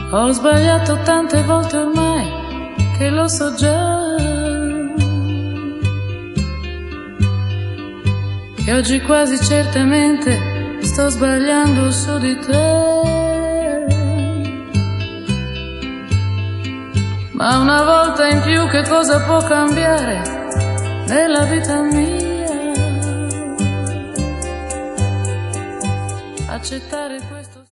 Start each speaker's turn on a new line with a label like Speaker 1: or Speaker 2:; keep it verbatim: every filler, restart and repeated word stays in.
Speaker 1: Ho sbagliato tante volte ormai che lo so già, che oggi quasi certamente sto sbagliando su di te. Ma una volta in più che cosa può cambiare nella vita mia? Accettare questo.